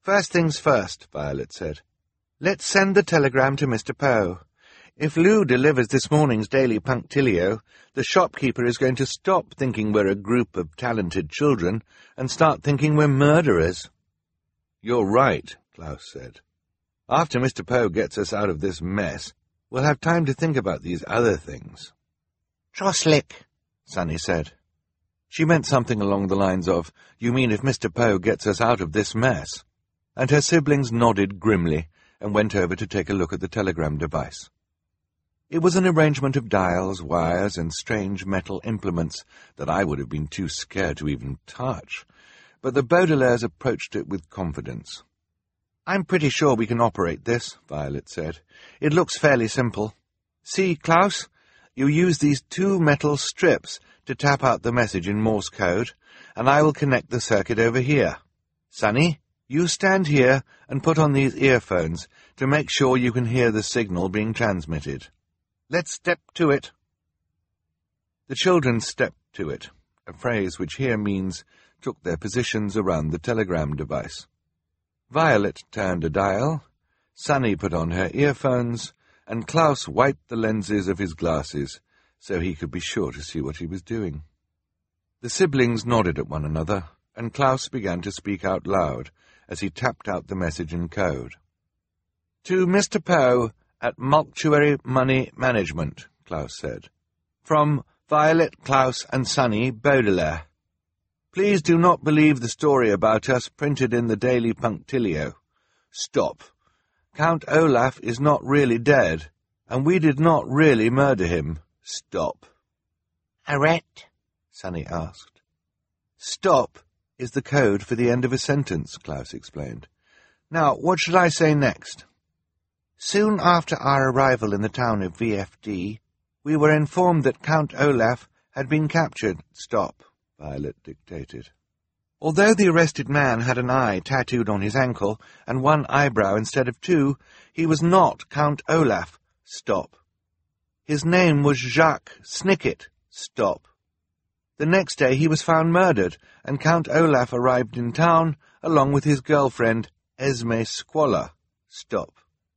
First things first, Violet said. Let's send the telegram to Mr. Poe. If Lou delivers this morning's Daily Punctilio, the shopkeeper is going to stop thinking we're a group of talented children and start thinking we're murderers. You're right, Klaus said. After Mr. Poe gets us out of this mess, we'll have time to think about these other things. Troslick, Sunny said. She meant something along the lines of, you mean if Mr. Poe gets us out of this mess? And her siblings nodded grimly and went over to take a look at the telegram device. It was an arrangement of dials, wires, and strange metal implements that I would have been too scared to even touch, but the Baudelaires approached it with confidence. I'm pretty sure we can operate this, Violet said. It looks fairly simple. See, Klaus, you use these 2 metal strips to tap out the message in Morse code, and I will connect the circuit over here. Sunny, you stand here and put on these earphones to make sure you can hear the signal being transmitted. Let's step to it. The children stepped to it, a phrase which here means took their positions around the telegram device. Violet turned a dial, Sunny put on her earphones, and Klaus wiped the lenses of his glasses so he could be sure to see what he was doing. The siblings nodded at one another, and Klaus began to speak out loud as he tapped out the message in code. To Mr. Poe, at Mortuary Money Management, Klaus said. From Violet, Klaus, and Sunny Baudelaire. Please do not believe the story about us printed in the Daily Punctilio. Stop. Count Olaf is not really dead, and we did not really murder him. Stop. Arrête? Sunny asked. Stop is the code for the end of a sentence, Klaus explained. Now, what should I say next? Soon after our arrival in the town of VFD, we were informed that Count Olaf had been captured. Stop, Violet dictated. Although the arrested man had an eye tattooed on his ankle and 1 eyebrow instead of 2, he was not Count Olaf. Stop. His name was Jacques Snicket. Stop. The next day he was found murdered, and Count Olaf arrived in town along with his girlfriend, Esme Squalor. Stop.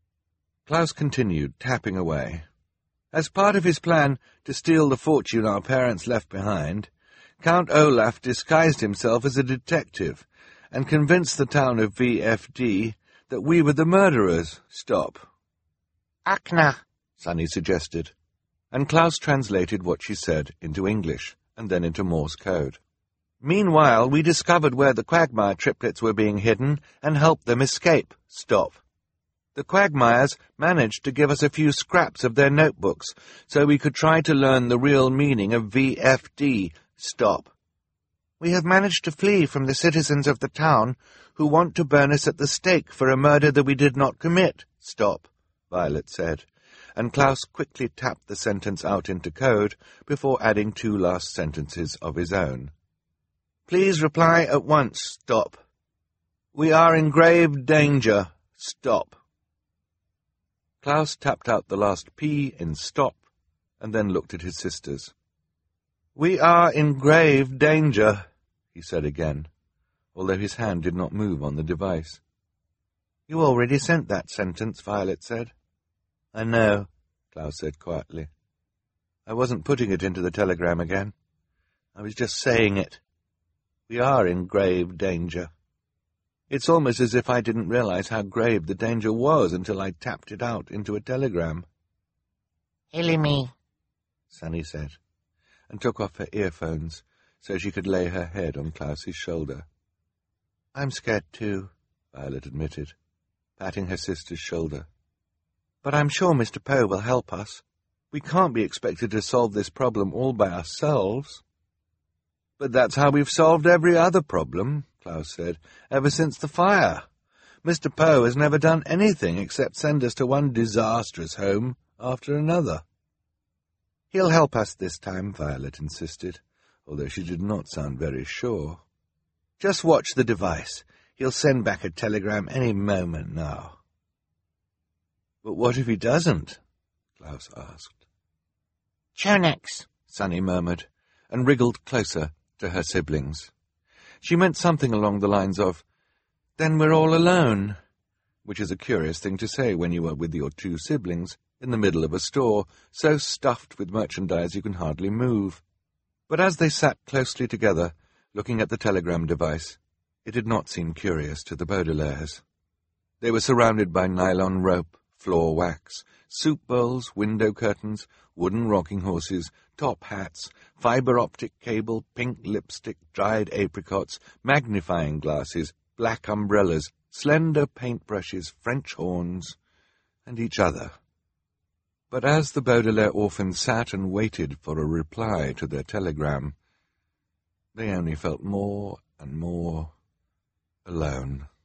Klaus continued, tapping away. As part of his plan to steal the fortune our parents left behind, Count Olaf disguised himself as a detective and convinced the town of VFD that we were the murderers. Stop. Akna, Sunny suggested, and Klaus translated what she said into English and then into Morse code. Meanwhile, we discovered where the Quagmire triplets were being hidden and helped them escape. Stop. The Quagmires managed to give us a few scraps of their notebooks so we could try to learn the real meaning of VFD. Stop. We have managed to flee from the citizens of the town who want to burn us at the stake for a murder that we did not commit. Stop, Violet said, and Klaus quickly tapped the sentence out into code before adding 2 last sentences of his own. Please reply at once. Stop. We are in grave danger. Stop. Klaus tapped out the last P in stop, and then looked at his sisters. We are in grave danger, he said again, although his hand did not move on the device. You already sent that sentence, Violet said. I know, Klaus said quietly. I wasn't putting it into the telegram again. I was just saying it. We are in grave danger. It's almost as if I didn't realize how grave the danger was until I tapped it out into a telegram. Hilly me, Sunny said, and took off her earphones so she could lay her head on Klaus's shoulder. I'm scared too, Violet admitted, patting her sister's shoulder. But I'm sure Mr. Poe will help us. We can't be expected to solve this problem all by ourselves. But that's how we've solved every other problem, Klaus said, ever since the fire. Mr. Poe has never done anything except send us to one disastrous home after another. He'll help us this time, Violet insisted, although she did not sound very sure. Just watch the device. He'll send back a telegram any moment now. But what if he doesn't? Klaus asked. Chonex, Sunny murmured, and wriggled closer to her siblings. She meant something along the lines of, Then we're all alone, which is a curious thing to say when you are with your two siblings in the middle of a store, so stuffed with merchandise you can hardly move. But as they sat closely together, looking at the telegram device, it did not seem curious to the Baudelaires. They were surrounded by nylon rope, floor wax, soup bowls, window curtains, wooden rocking horses, top hats, fibre-optic cable, pink lipstick, dried apricots, magnifying glasses, black umbrellas, slender paintbrushes, French horns, and each other. But as the Baudelaire orphans sat and waited for a reply to their telegram, they only felt more and more alone.